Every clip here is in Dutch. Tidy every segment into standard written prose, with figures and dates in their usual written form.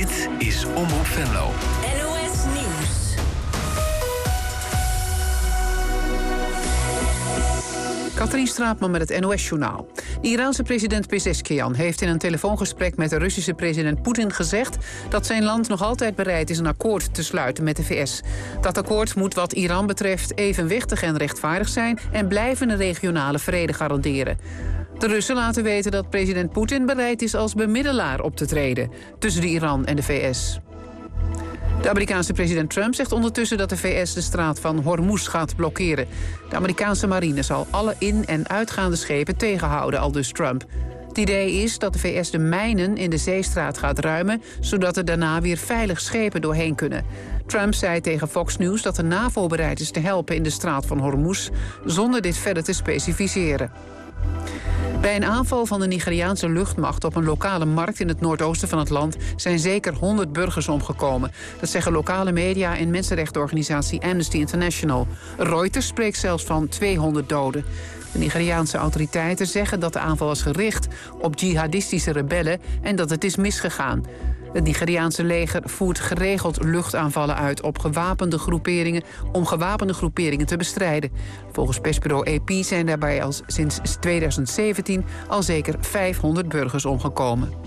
Dit is Omroep Venlo. NOS Nieuws. Katrien Straatman met het NOS-journaal. De Iraanse president Pezeshkian heeft in een telefoongesprek met de Russische president Poetin gezegd dat zijn land nog altijd bereid is een akkoord te sluiten met de VS. Dat akkoord moet wat Iran betreft evenwichtig en rechtvaardig zijn en blijvende regionale vrede garanderen. De Russen laten weten dat president Poetin bereid is als bemiddelaar op te treden tussen de Iran en de VS. De Amerikaanse president Trump zegt ondertussen dat de VS de straat van Hormuz gaat blokkeren. De Amerikaanse marine zal alle in- en uitgaande schepen tegenhouden, aldus Trump. Het idee is dat de VS de mijnen in de zeestraat gaat ruimen, zodat er daarna weer veilig schepen doorheen kunnen. Trump zei tegen Fox News dat de NAVO bereid is te helpen in de straat van Hormuz, zonder dit verder te specificeren. Bij een aanval van de Nigeriaanse luchtmacht op een lokale markt in het noordoosten van het land zijn zeker 100 burgers omgekomen. Dat zeggen lokale media en mensenrechtenorganisatie Amnesty International. Reuters spreekt zelfs van 200 doden. De Nigeriaanse autoriteiten zeggen dat de aanval was gericht op jihadistische rebellen en dat het is misgegaan. Het Nigeriaanse leger voert geregeld luchtaanvallen uit op gewapende groeperingen om gewapende groeperingen te bestrijden. Volgens persbureau AP zijn daarbij al sinds 2017 al zeker 500 burgers omgekomen.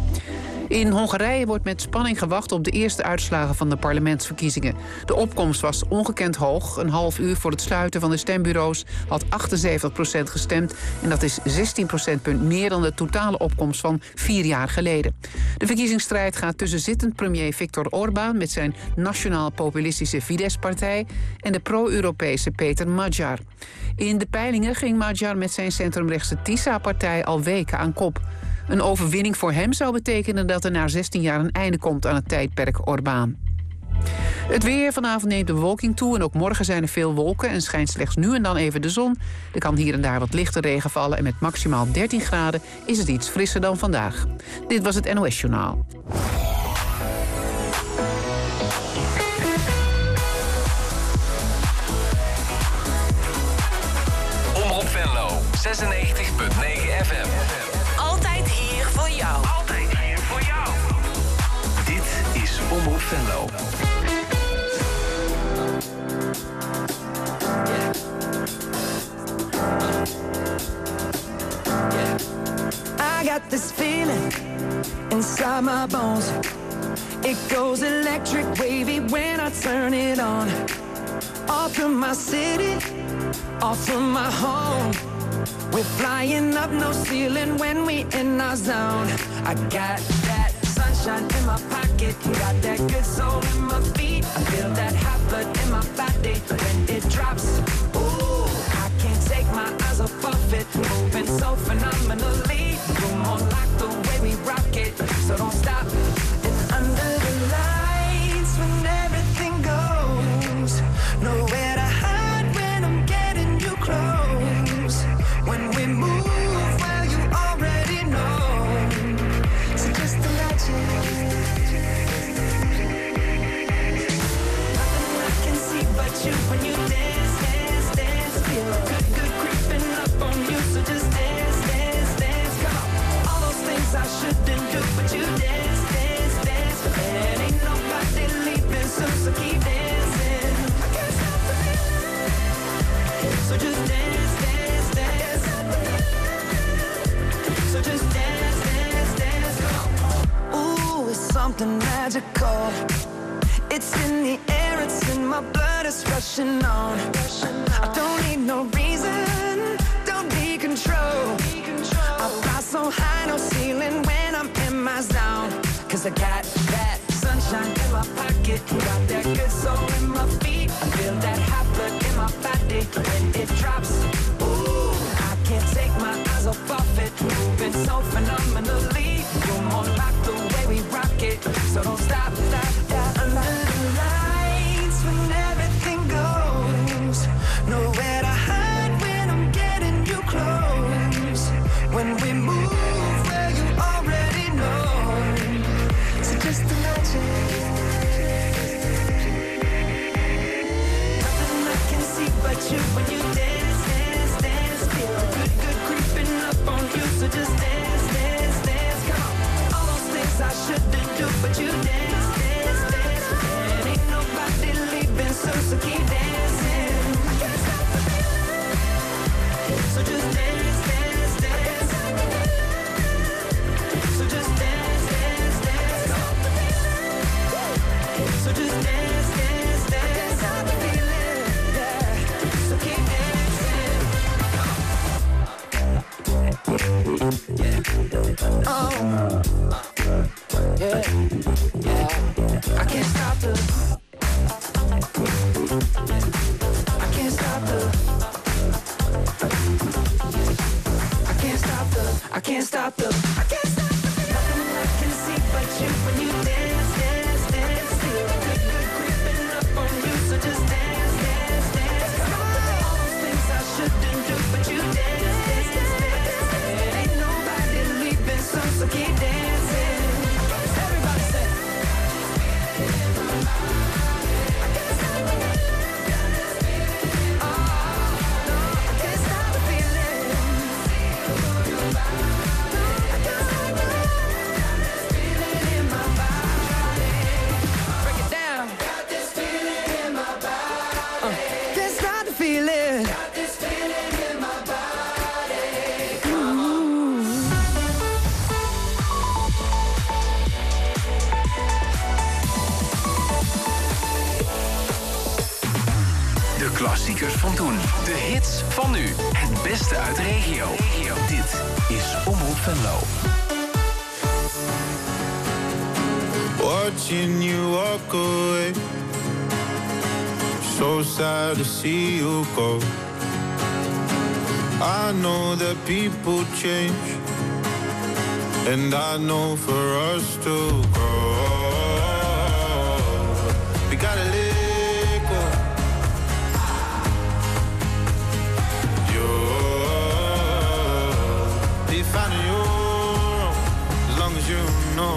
In Hongarije wordt met spanning gewacht op de eerste uitslagen van de parlementsverkiezingen. De opkomst was ongekend hoog. Een half uur voor het sluiten van de stembureaus had 78% gestemd. En dat is 16 procentpunt meer dan de totale opkomst van 4 jaar geleden. De verkiezingsstrijd gaat tussen zittend premier Viktor Orbán met zijn nationaal-populistische Fidesz-partij en de pro-Europese Peter Magyar. In de peilingen ging Magyar met zijn centrumrechtse TISA-partij al weken aan kop. Een overwinning voor hem zou betekenen dat er na 16 jaar een einde komt aan het tijdperk Orbán. Het weer, vanavond neemt de bewolking toe en ook morgen zijn er veel wolken en schijnt slechts nu en dan even de zon. Er kan hier en daar wat lichte regen vallen en met maximaal 13 graden is het iets frisser dan vandaag. Dit was het NOS Journaal. Omroep Venlo, 96.9 FM. Altijd hier voor jou. Altijd hier voor jou. Dit is Omroep Venlo. I got this feeling inside my bones. It goes electric wavy when I turn it on. Off from my city, off from my home. We're flying up, no ceiling when we in our zone. I got that sunshine in my pocket, got that good soul in my feet. I feel that hot blood in my body when it drops. Ooh, I can't take my eyes off of it, moving so phenomenally. You're more like the way we rock it, so don't stop. And under the lights when everything goes, nowhere to hide when I'm getting you close. When we move, well, you already know. So just imagine. Nothing I can see but you when you dance, dance, dance. Feel good, good creeping up on you. So just dance, dance, dance. Come on. All those things I shouldn't do, but you dance, dance, dance. And ain't nobody leaving soon, so keep dancing. I can't stop the feeling. So just dance, dance, dance. So just dance, dance, dance. Ooh, it's something magical. It's in the air, it's in my blood, it's rushing on. I don't need no reason, don't need control. I fly so high, no ceiling when I'm in my zone. Cause I got that sunshine in my pocket, got that good soul in my feet. I feel that hot blood in my body when it drops. Ooh, I can't take my eyes off of it, moving so phenomenally. You're more like the way we rock it, so don't stop, stop, stop. Under the lights when everything goes, nowhere to hide when I'm getting you close. When we move, well, you already know. So just imagine. Nothing I can see but you when you dance, dance, dance. Feel good, good creeping up on you. So just dance, dance, dance. Come on. All those things I shouldn't do, but you dance. so keep dancing. I can't stop the feeling, so just dance, dance, dance. So just dance, dance, dance. So just dance, dance, dance. I can't stop the feeling, yeah. So keep dancing. Oh, yeah, yeah. I can't stop the. I can't stop the. I can't stop the. I can't stop the. I can't stop the. Nothing I can see but you when you dance, dance, dance. Feel good, good creeping up on you, so just dance, dance, dance. All those things I shouldn't do, but you dance, dance, dance. Ain't nobody leaving, so keep dancing. Everybody say. I can't stop the. Oh no, I can't stop the feeling. I can't stop the feeling in my body. Break it down. Got this feeling in my body. Can't stop the feeling. Got this feeling in my body. De klassiekers van toen. De hits van nu. Het beste uit de regio. Dit is Omroep Venlo. Watching you walk away, so sad to see you go. I know that people change, and I know for us to grow, we gotta let go. You'll be finding your own, as long as you know.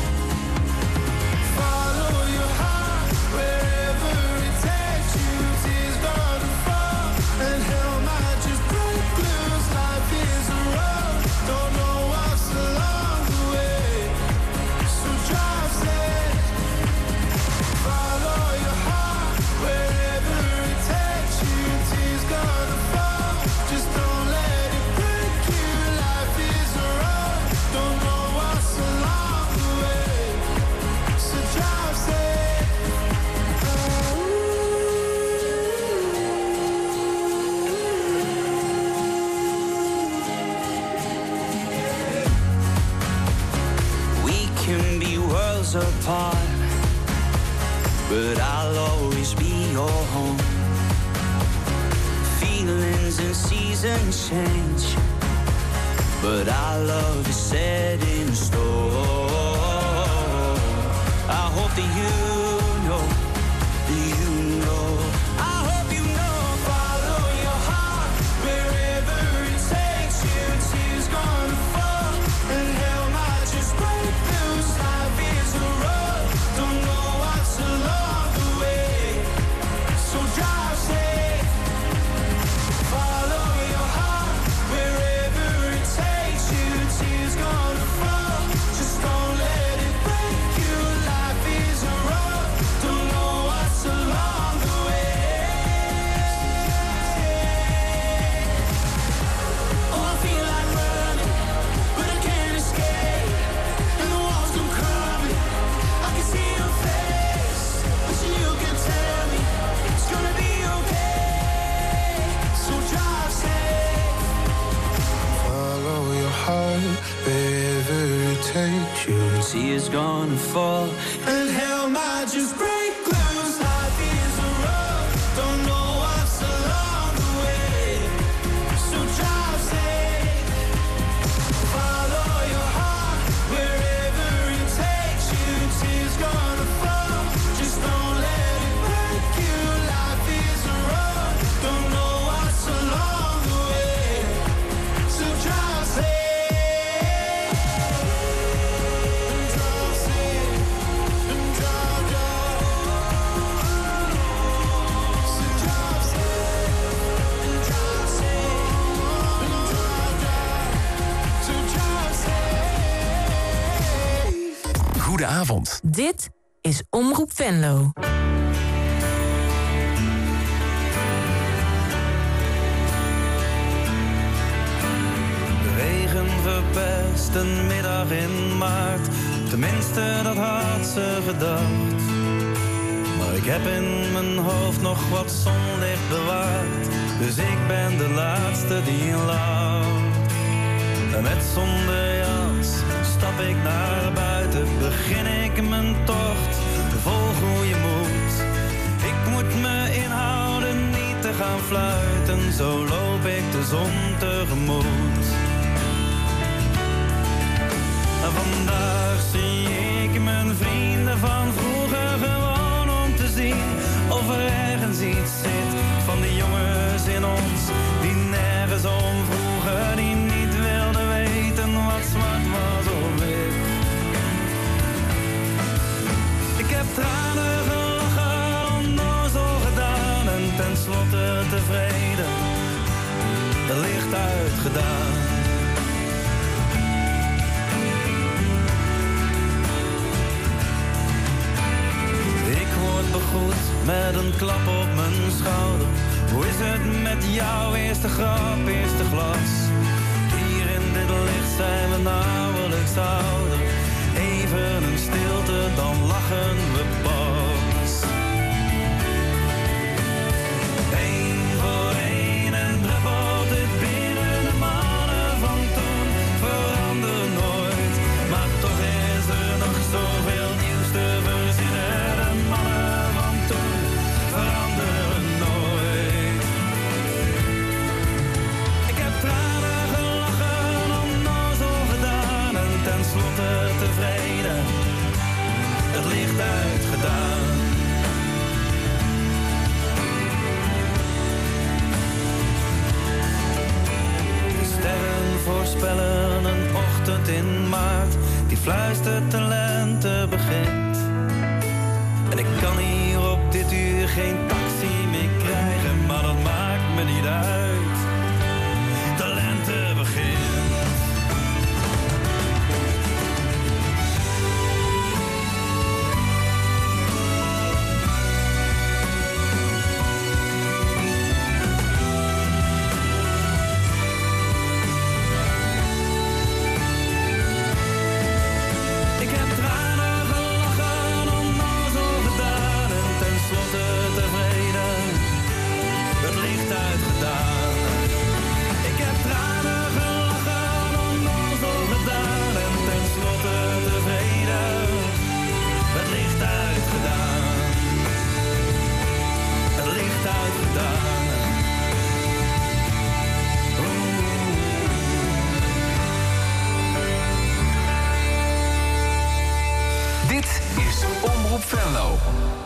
Apart, but I'll always be your home. Feelings and seasons change, but our love is set in stone. I hope that you know, I hope you know, follow your heart wherever it takes you. Tears gonna fall and hell might just break loose. Life is a road, don't know what's along the way, so drive safe. Follow your heart wherever it takes you. Tears gonna fall, just don't let it break you. Life is a road, don't know what's along the way. Oh, I feel like running, but I can't escape, and the walls come crumbling. I can see your face, wishing you could tell me it's gonna be okay. So drive safe. Follow your heart wherever it takes you. Tears gonna fall and hell might just break loose. Life is a road, don't know what's along the way, so drive safe. Follow your heart wherever it takes you. Tears gonna fall, just don't let it break you. Life is a road, don't know what's along the way, so drive safe. Goedenavond. Dit is Omroep Venlo. verpest, een middag in maart. Tenminste, dat had ze gedacht. Maar ik heb in mijn hoofd nog wat zonlicht bewaard. Dus ik ben de laatste die lacht. En met zonder jas stap ik naar buiten. Begin ik mijn tocht, vol goede moed. Ik moet me inhouden niet te gaan fluiten. Zo loop ik de zon tegemoet. En vandaag zie ik mijn vrienden van vroeger gewoon om te zien of er ergens iets zit van die jongens in ons die nergens om vroegen, die niet wilden weten wat zwart was of wit. Ik heb tranen gelachen, onnozel gedaan en tenslotte tevreden, de licht uitgedaan. Begroet met een klap op mijn schouder. Hoe is het met jou? Eerste grap, eerste glas. Hier in dit licht zijn we nauwelijks ouder. Even een stilte, dan lachen we pas. Eén voor één en druppelt het binnen. De mannen van toen veranderen nooit. Maar toch is er nog zoveel nieuws te verzinnen. Tenslotte tevreden, het licht uitgedaan. De sterren voorspellen een ochtend in maart, die fluistert de lente begint. En ik kan hier op dit uur geen taxi meer krijgen, maar dat maakt me niet uit. De lente begint. Dit is Omroep Venlo.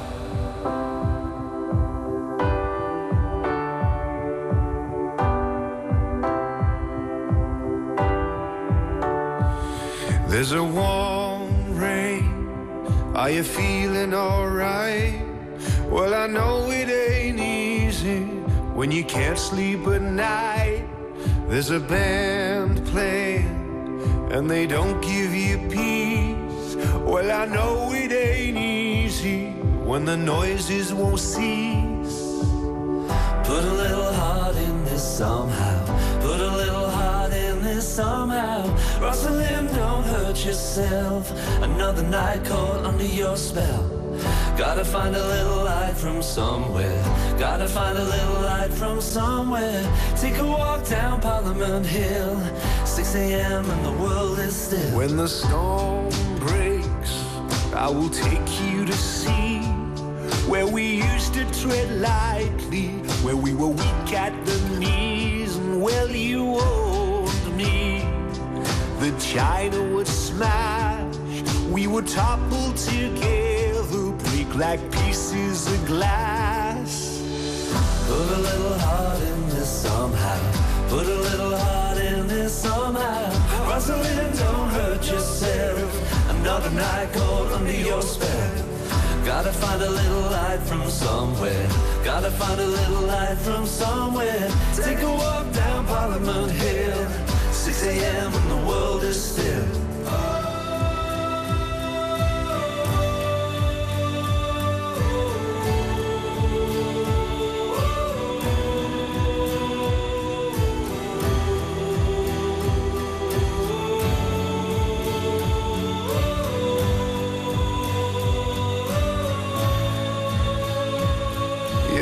There's a warm rain. Are you feeling alright? Well, I know it ain't easy when you can't sleep at night. There's a band playing and they don't give you peace. Well, I know it ain't easy when the noises won't cease. Put a little heart in this somehow. Put a little heart in this somehow. Rosalind, don't hurt yourself. Another night caught under your spell. Gotta find a little light from somewhere. Gotta find a little light from somewhere. Take a walk down Parliament Hill. 6 a.m. and the world is still. When the storm breaks, I will take you to see where we used to tread lightly, where we were weak at the knees, and well, you owned me. The china would smash, we would topple together, break like pieces of glass. Put a little heart in this somehow. Put a little heart in this somehow. Rosalind, don't hurt yourself. Another night caught under your spell. Gotta find a little light from somewhere. Gotta find a little light from somewhere. Take a walk down Parliament Hill. 6 a.m. and the world is still.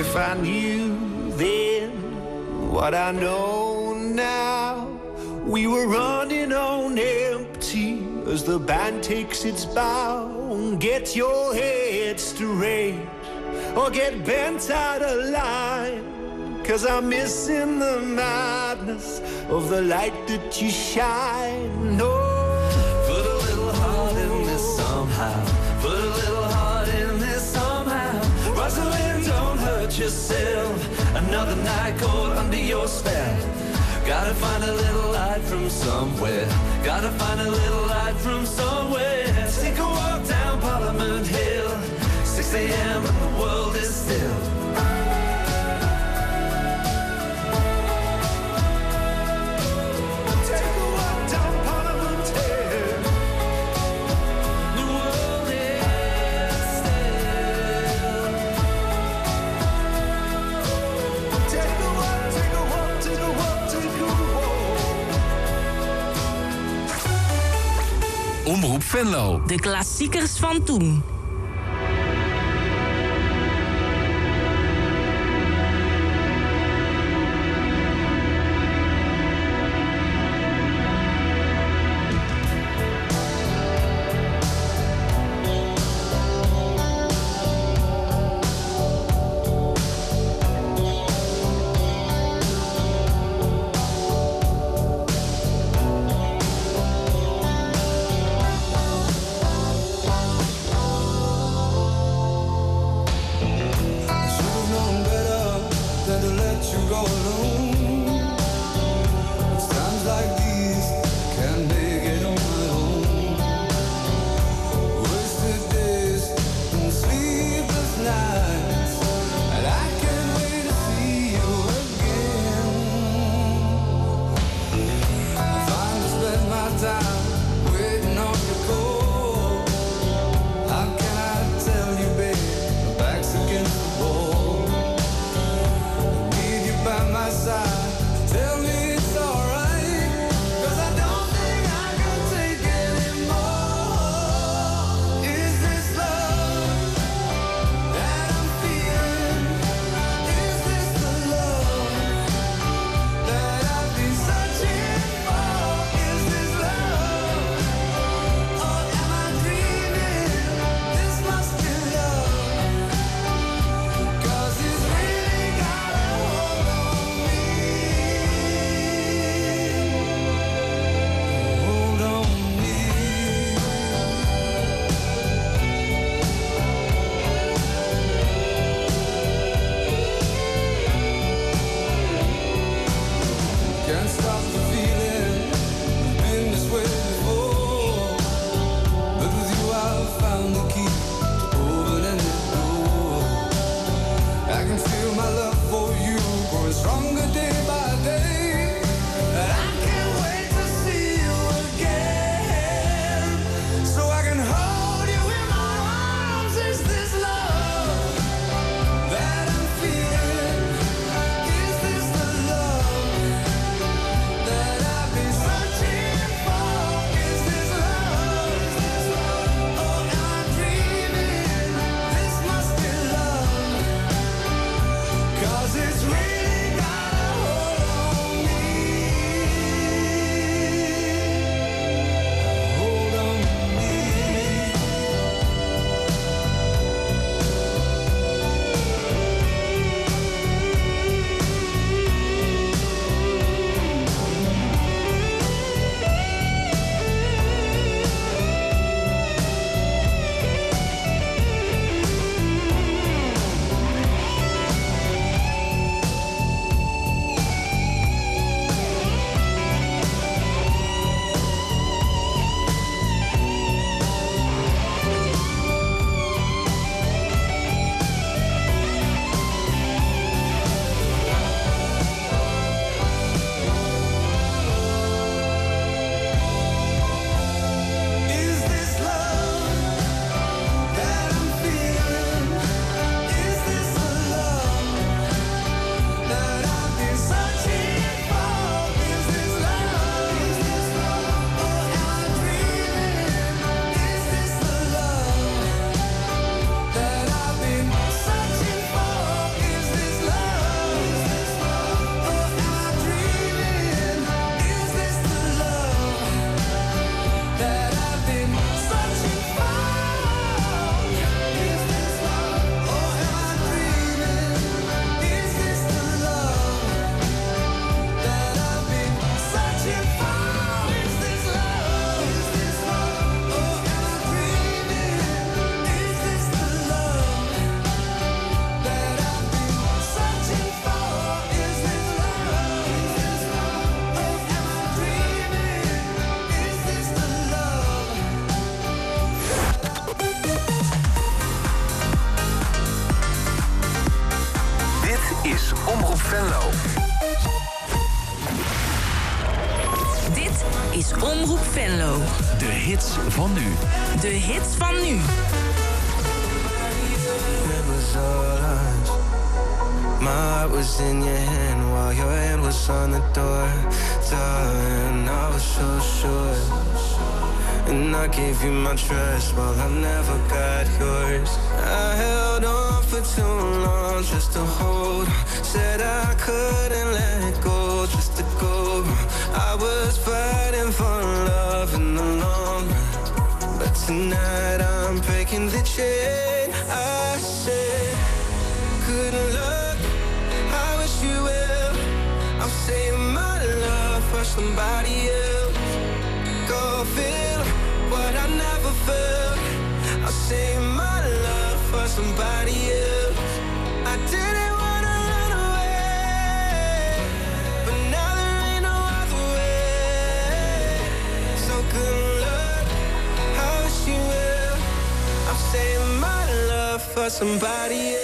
if I knew then what I know now, we were running on empty as the band takes its bow. Get your head straight or get bent out of line, 'cause I'm missing the madness of the light that you shine. No. Put a little heart in this somehow. Put a little heart in this somehow. Rosalind, don't hurt yourself. Another night caught under your spell. Gotta find a little light from somewhere. Gotta find a little light from somewhere. Take a walk down Parliament Hill. 6 a.m. and the world is still. Take a walk down Parliament Hill. The world is still. Take a walk, take a walk, take a walk, take a walk. Omroep Venlo. De klassiekers van toen. By my side. Omroep Venlo. De hits van nu. De hits van nu. It was all us. My heart was in your hand while your hand was on the door. Darling, I was so sure. And I gave you my trust while I never got yours. I held on for too long just to hold. Said I couldn't let go just to go. I was fighting for love in the long run. But tonight I'm breaking the chain. I said, good luck, I wish you well. I'm saving my love for somebody else. Go feel what I never felt. I'll save my love for somebody else. I didn't wanna run away, but now there ain't no other way. So good luck, I wish you well. I'm saving my love for somebody else.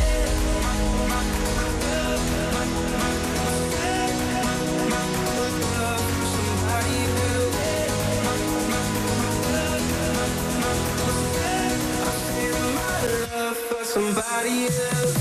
Somebody else.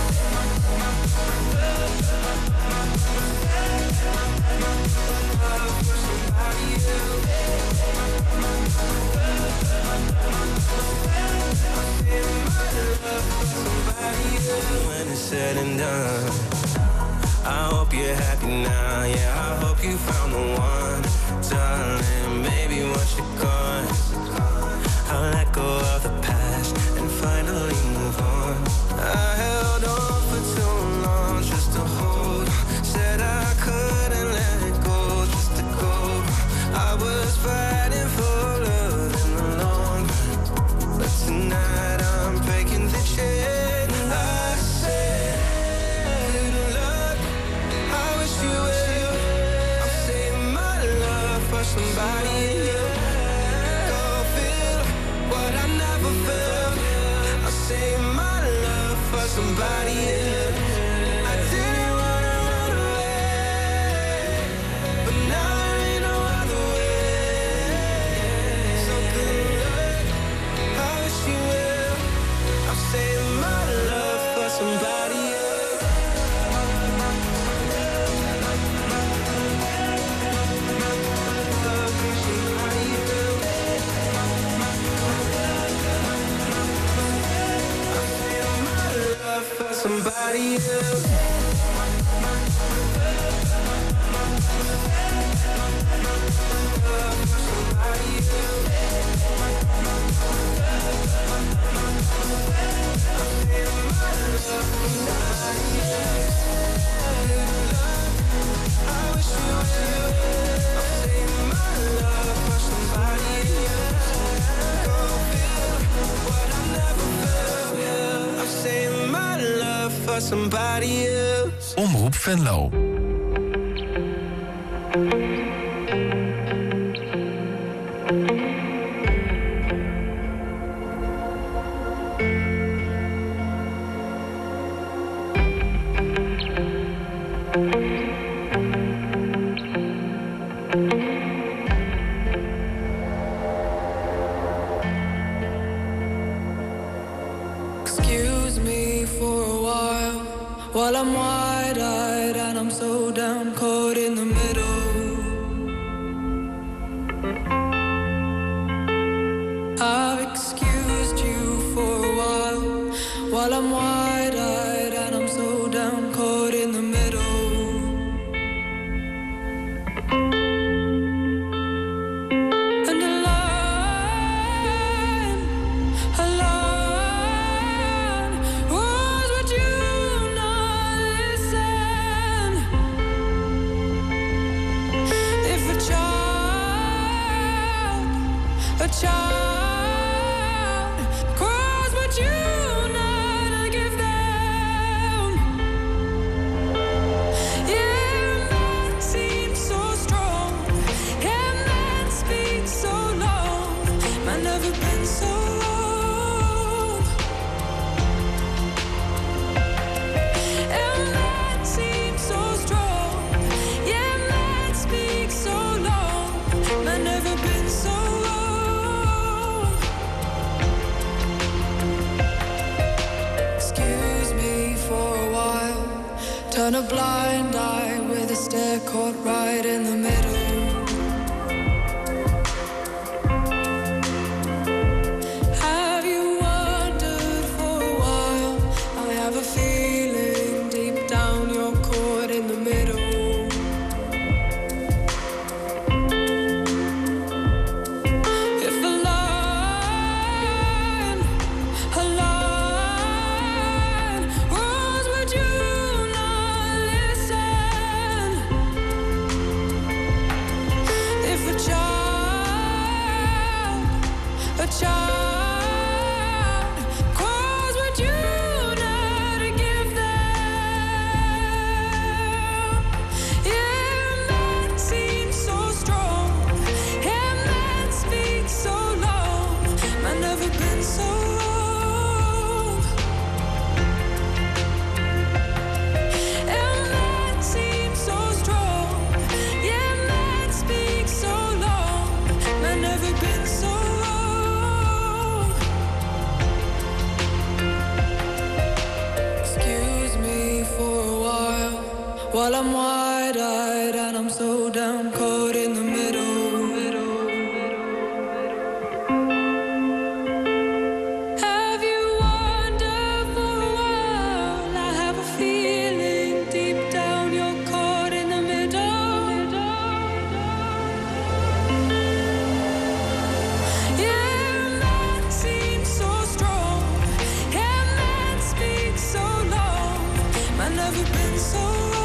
When it's said and done, I hope you're happy now. Yeah, I hope you found the one, darling. Maybe once you're gone, I'll let go of the past and finally move on. I held on for too long just to hold. Said I couldn't let go just to go. I was fighting for love in the long run. But tonight I'm breaking the chain. I said, good luck, I wish you well. I'm saving my love for somebody else. Go feel what I never felt. I'll save my love for somebody else. I didn't wanna run away, but now there ain't no other way. So good luck, I wish you well. I'm saving my love for somebody else. For somebody else. Somebody else. Omroep Venlo. Excuse me for a while while I'm wide-eyed and I'm so down, caught in the middle. I've excused you for a while I'm wide-eyed and I'm so down, caught in the middle. And a line was what you not listen. If a child cries what you not give them. turn a blind eye with a stare caught right in the middle. Have you wondered for a while? I have a feeling deep down you're caught in the middle. While I'm wide-eyed and I'm so down caught in the middle. Have you wondered for a while? I have a feeling deep down you're caught in the middle. Yeah, man seems so strong. Yeah, man speaks so long. Man never been so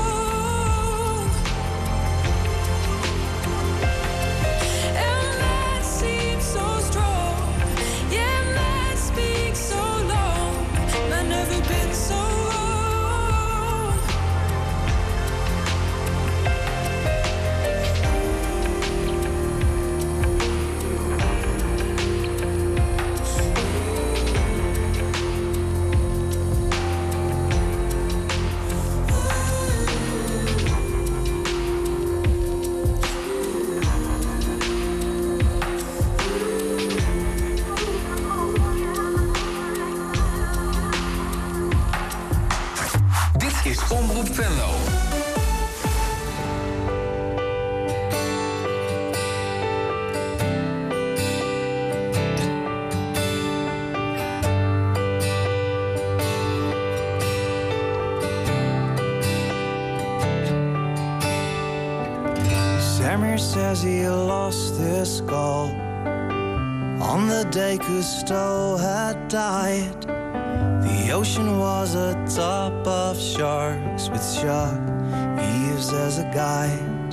Omroep Venlo. Samir says he lost his skull on the day Cousteau had died. The ocean was a top of sharks with shark Eves as a guide.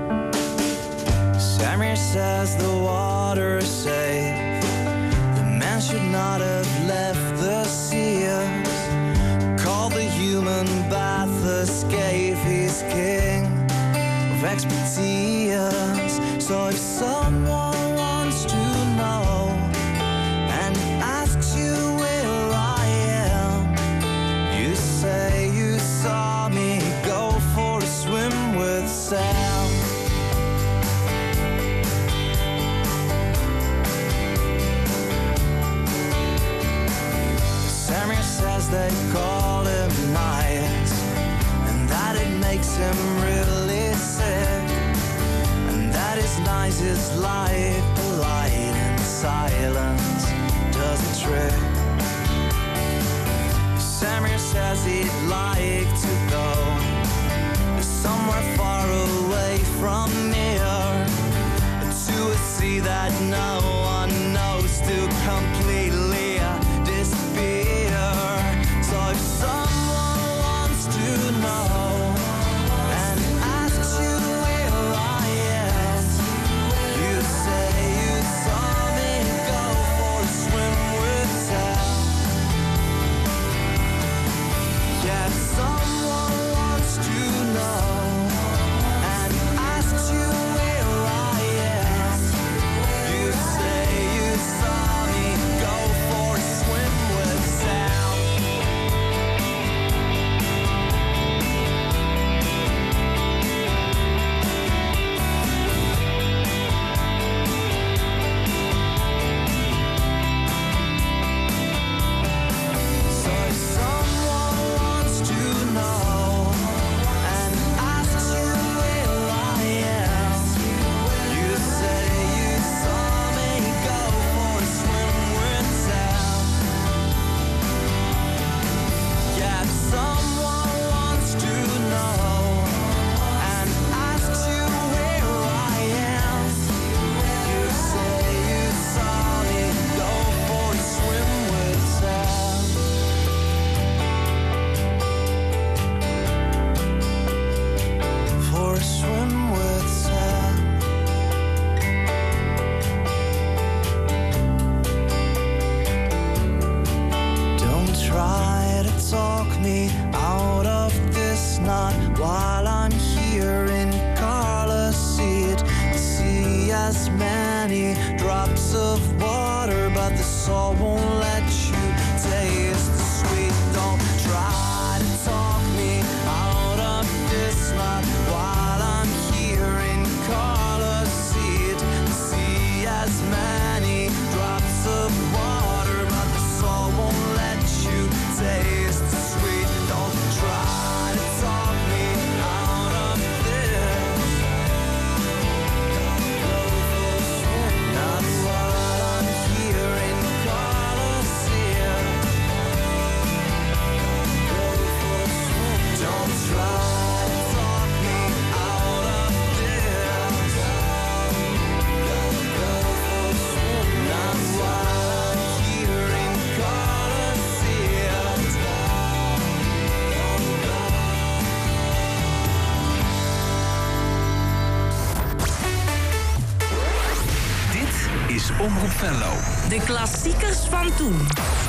Samir says the water is safe. The man should not have left the seas. Call the human bath escape. He's king of expertise. So if someone wants to know and asks you where I am, you say you saw me go for a swim with Sam. Samir says they call him nice, and that it makes him really sick, and that his nice is like polite and silence does a trick. Samir says he'd like to go somewhere far away from here, to a sea that no one knows, to completely disappear. So if someone wants to know and asks you where I am, you say you saw me go for a swim with Sam. Yeah, someone me out of this knot while I'm here in Carlisle. To see as many drops of water, but the salt won't let you taste the sweet. Don't try to talk me out of this knot while I'm here in Carlisle. To see as many drops of water, but the salt won't let you taste the sweet. Don't try to talk me out of this. Go for a swim, not while I'm here in Colosseum. Go for a swim, don't try to talk me out of this. Go for a swim, not while I'm here in Colosseum. Dit is Omroep Venlo. De klassiekers van toen.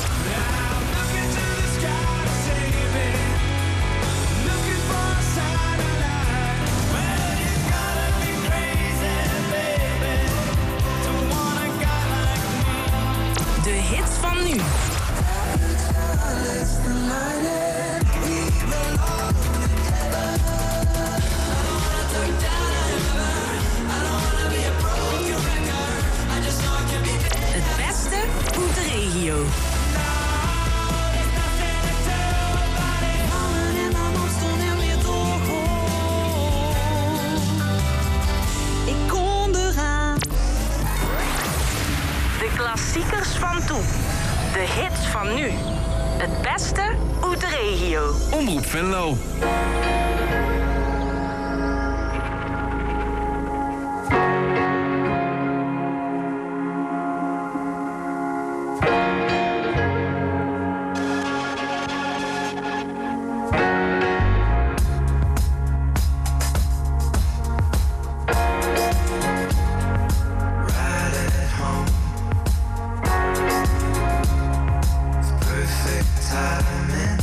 De hits van nu. Het beste uit de regio. Ik kom eraan. De klassiekers van toen. De hits van nu. Het beste uit de regio. Omroep Venlo. Perfect timing.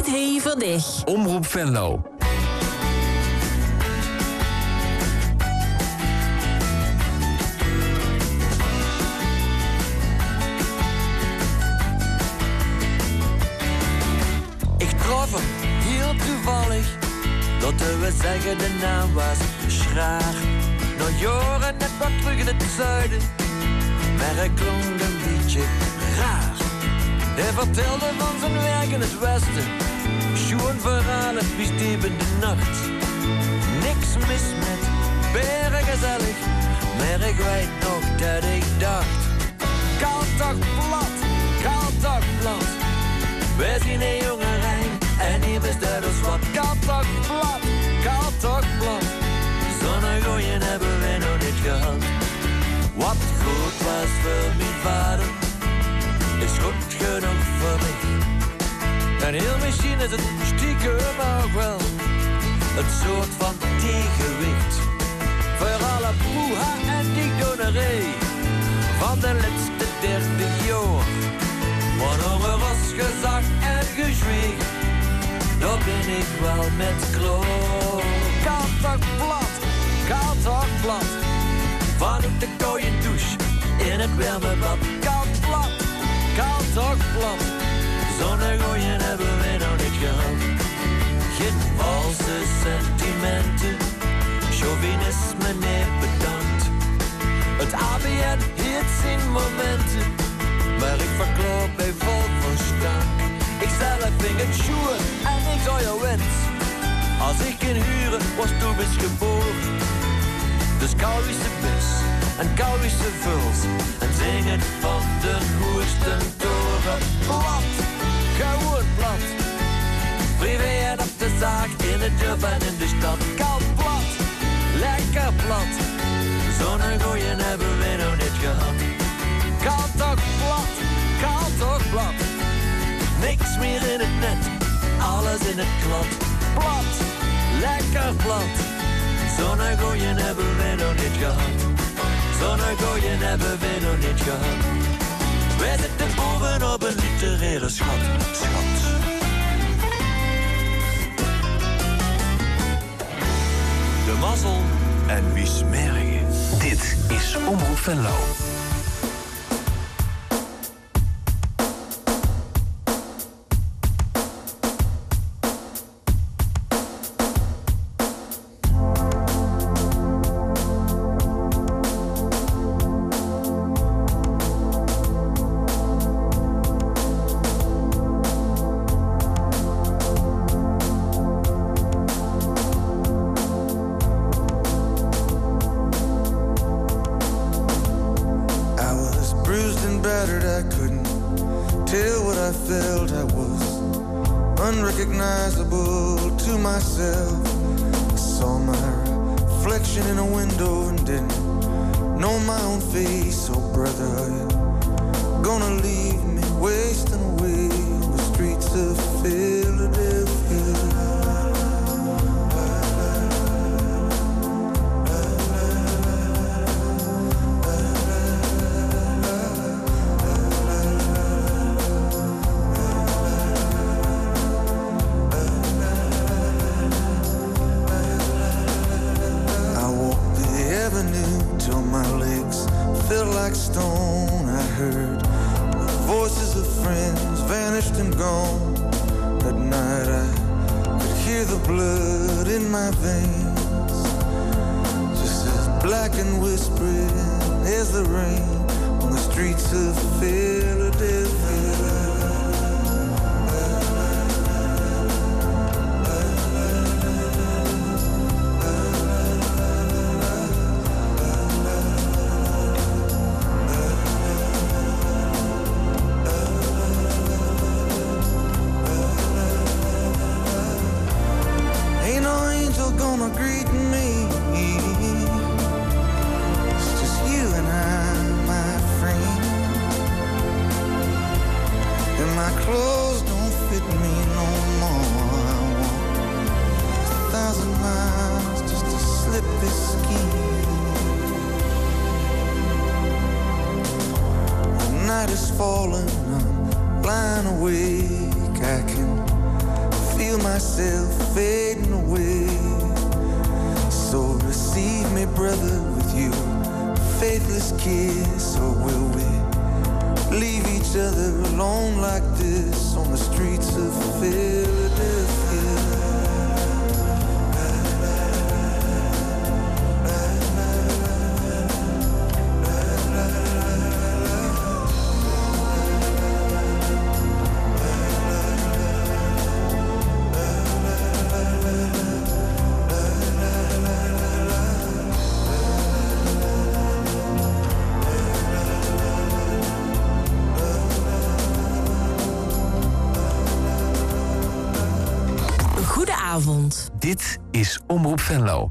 hij voor dich. Omroep Venlo. Ik trof hem heel toevallig, dat we zeggen de naam was Schraar. Nog jaren net wat terug in het zuiden, maar hij klonk een beetje raar. Hij vertelde van zijn werk in het westen, schoon verhalen wie diep in de nacht. Niks mis met beren gezellig, maar ik weet nog dat ik dacht. Koud toch plat, wij zien een jonge Rijn en die bestaat ons wat. Koud toch plat, zonnegooien hebben wij nog niet gehad. Wat goed was voor mijn vader, is goed genoeg voor mij. En heel misschien is het stiekem ook wel het soort van tegenwicht voor alle poeha en die donerij van de laatste 30 jaar. Maar onder ons gezag en gezwieg, daar ben ik wel met kloot. Koud toch plat, vanuit de koude douche in het warme bad. Koud toch plat, zonnegooien hebben we nog niet gehad. Geen valse sentimenten, chauvinisme, nee bedankt. Het ABN heeft zijn momenten, maar ik verkoop bij vol verstand. Ik zelf ving het sjoer en ik zou je wens. Als ik in huren was toen is geboren. Dus Kouwische bus en Kouwische vuls en zingen van de hoersten toren. Plat, gewoon plat. Privé en op de zaak, in het job en in de stad. Koud plat, lekker plat. Zonnegooien hebben we nog niet gehad. Koud toch plat. Niks meer in het net, alles in het klad. Plat, lekker plat. Zonnegooien hebben we nog niet gehad. Zonnegooien hebben we nog niet gehad. Wij zitten bovenop een literaire schat. De mazzel en wie smerig is. Dit is Omroep Venlo. Unrecognizable to myself. I saw my reflection in a window and didn't know my own face. So brother, are you gonna leave me wasting away on the streets of Philadelphia? Stone, I heard the voices of friends vanished and gone. At night I could hear the blood in my veins, just as black and whispering as the rain on the streets of Philadelphia. myself fading away. So receive me, brother, with you faithless kiss, or will we leave each other alone like this on the streets of Philadelphia? Dit is Omroep Venlo.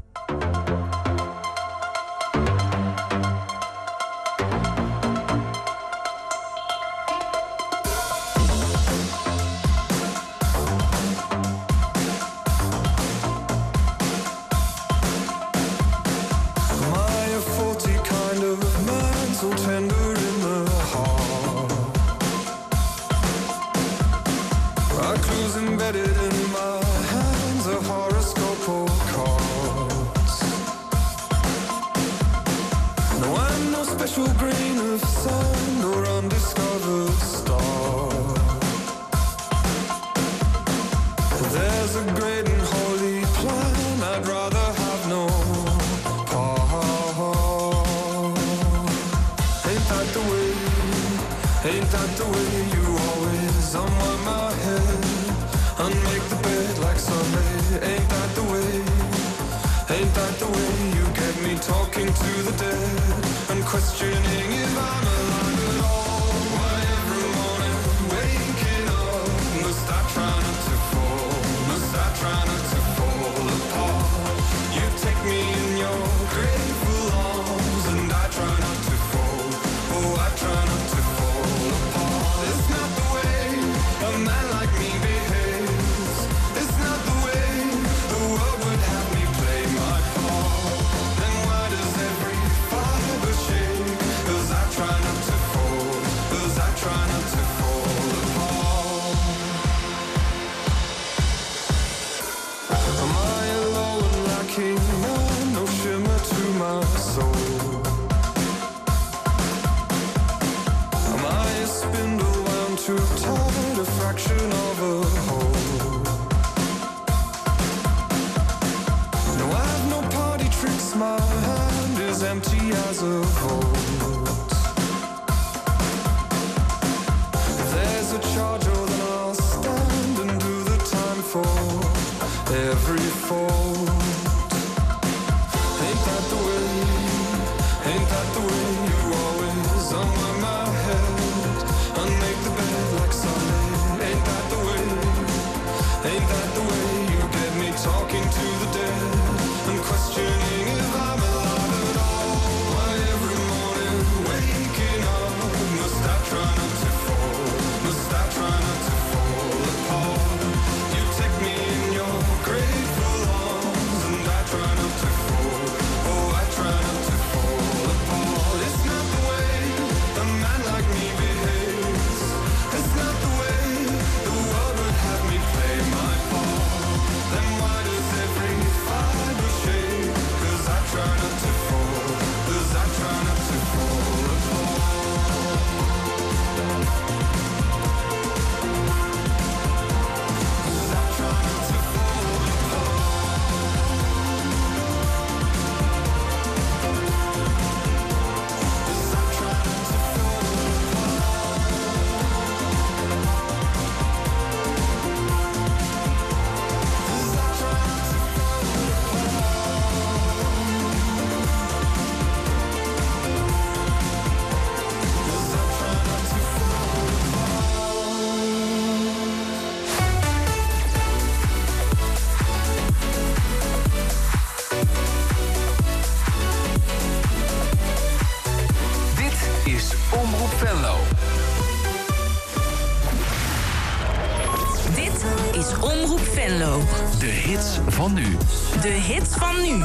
Van nu. De hits van nu.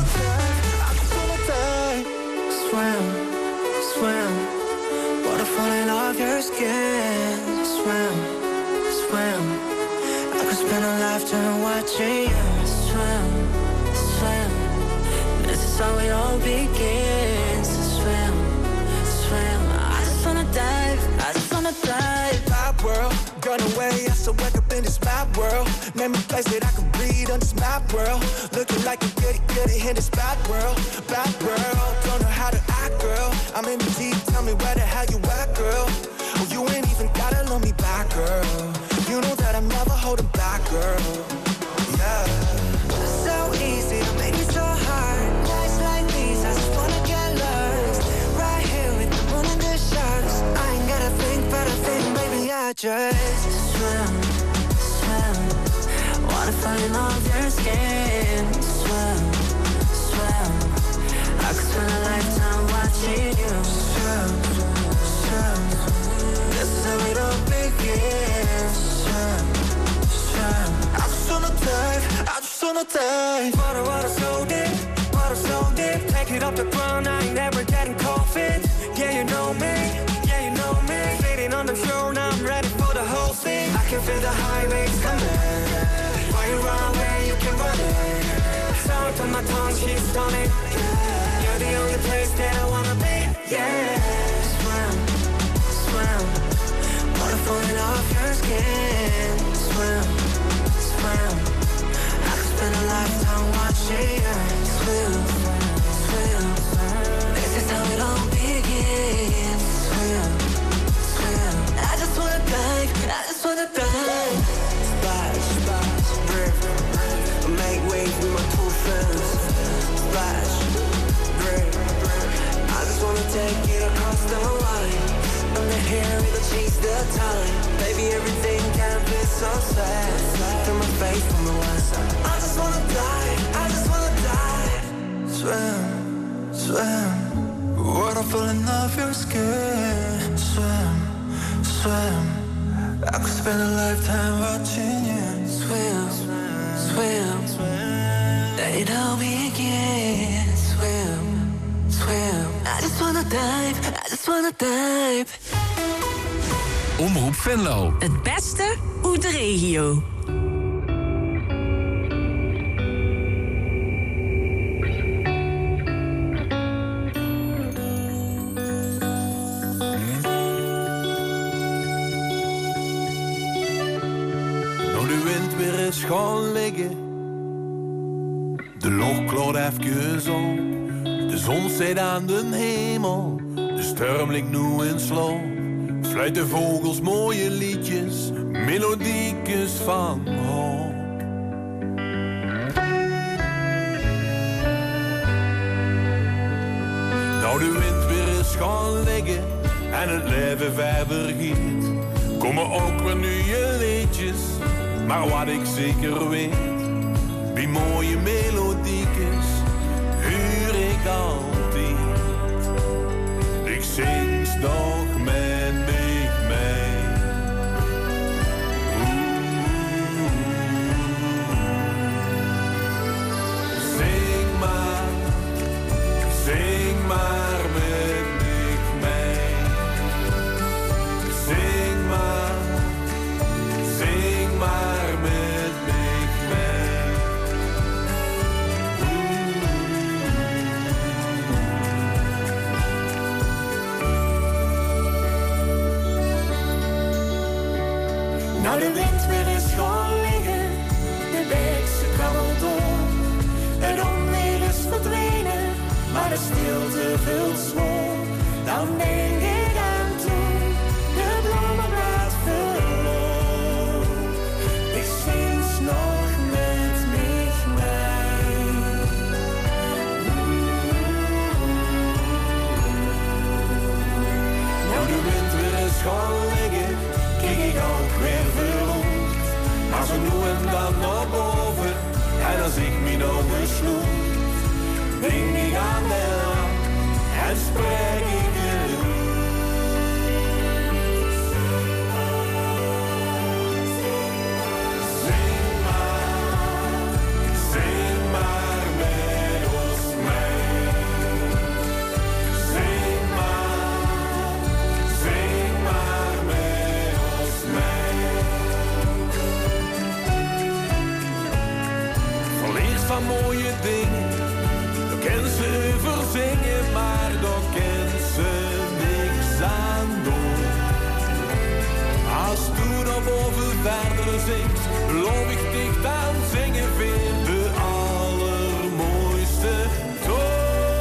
Swim, swim, water falling off your skin. Swim, swim, I could spend a life lifetime watching you swim, swim. This is how it all begins. Swim, swim. I just wanna dive, I just wanna dive. My world, gone away, I still wake up in this map world. Name a place that I can breathe on this map world. Looking like a goody in this bad world. Bad world, don't know how to act, girl. I'm in the deep, tell me where the hell you at, girl. Oh, you ain't even gotta love me back, girl. You know that I'm never holding back, girl. Yeah. So easy to make it so hard. Nights like these, I just wanna get lost. Right here with the moon and the stars. I ain't gotta think, but I think, baby, I just swim, swim. Wanna find all your skin. Swim, swim. I could spend a lifetime watching you swim, swim. This is how it all begins. Swim, swim. I just wanna dive, I just wanna dive. Water so deep, water so deep. Take it off the ground, I ain't never getting cold feet. Yeah, you know me, yeah, you know me. Sitting on the shore, now I'm ready for the whole thing. I can feel the highways coming. While you run away, you can run it. Sound on my tongue, she's stunning. You're the only place that I wanna be. Yeah, swim, swim. Water falling off your skin. Swim, swim. I could spend a lifetime watching you swim, swim. This is how it all begins. Swim, swim. I just wanna dive, I just wanna dive. Splash, splash, river. Make waves with my two friends. Splash, river. I just wanna take it across the line. I'm the hair and the chase the time. Baby, everything can be so sad. Through my face from the west side. I just wanna dive, I just wanna dive. Swim, swim. Water falling off your skin. Swim, swim. I could spend a lifetime watching you Swim, swim. It all begins. Swim, swim. I just wanna dive, I just wanna dive. Omroep Venlo. Het beste uit de regio. Nou de wind weer eens gaan liggen. De lucht klaart even op. De zon zit aan de hemel. De storm ligt nu in slaap. Fluiten vogels mooie liedjes, melodiekjes van hoop. Nou de wind weer eens gaan liggen en het leven verder giet. Komen ook weer nieuwe liedjes, maar wat ik zeker weet, die mooie melodiekjes huur ik altijd. Ik zing nog met mij mee. Zing maar met mij mee. Zing maar met mij mee. Nou de wind weer eens gaan liggen, de beekse kabbelt door. Het onweer is verdwenen, maar de stilte vult zwoer. Dan denk ik aan toen, de bloemen blijft verloren. Ik zing nog met mij mee. Nou de wind weer eens gaan liggen, kijk ik ook weer verrond. Maar zo nu en dan naar boven, en als ik me nou besloot, denk ik aan de land en spreek ik de Zing maar met ons mee. Zing maar met ons mee. van mooie dingen. Daar kent ze verzingen, maar daar kent ze niks aan doen. Als toen op boven verder zingt, loop ik dicht aan zingen weer de allermooiste toon.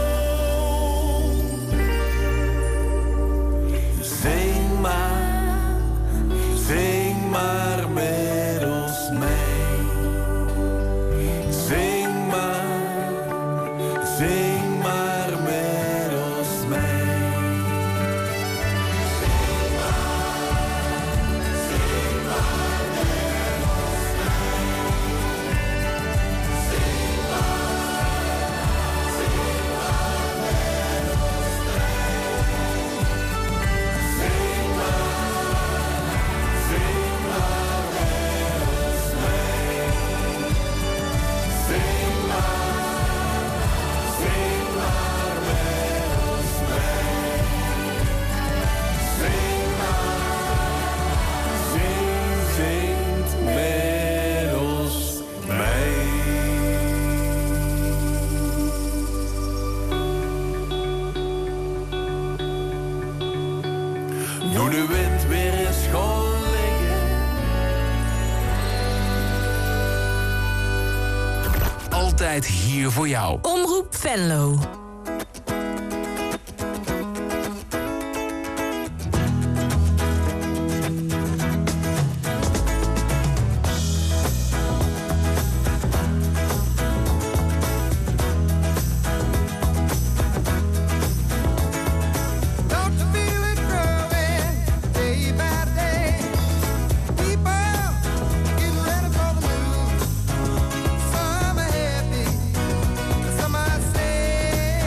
Zing maar met ons mee. Zing maar met ons mee. Zing maar met ons mee. Zing Doe de wind weer eens gewoon liggen. Altijd hier voor jou. Omroep Venlo. Don't you feel it growing day by day? People getting ready for the move. Some are happy, some are sad.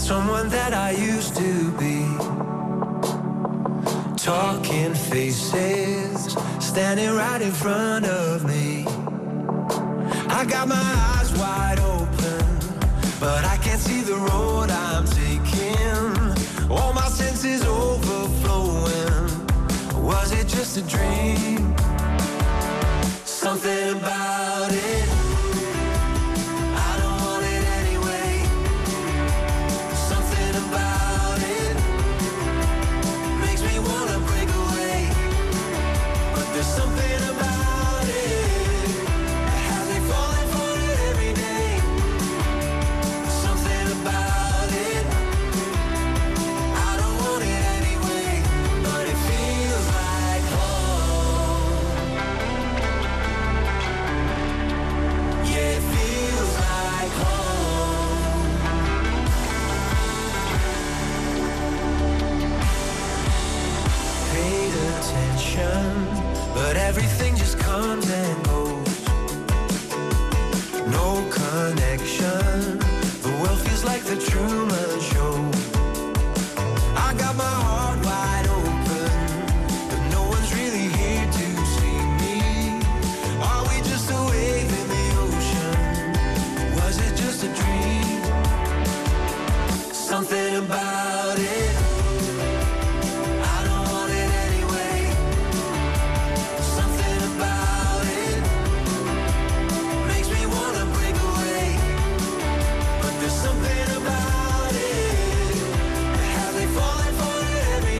someone that I used to be. Talking faces standing right in front of me. I got my eyes wide open, but I can't see the road I'm taking. All my senses overflowing. Was it just a dream? Something about it, I don't want it anyway. Something about it makes me wanna break away. But there's something about it that has me falling for it every day. Something about it, I don't want it anyway. But it feels like home. Yeah, it feels like home. Paid attention, but everything just comes and goes. No connection, the world feels like the Truman Show. I got my heart wide open, but no one's really here to see me. Are we just a wave in the ocean? Was it just a dream? Something about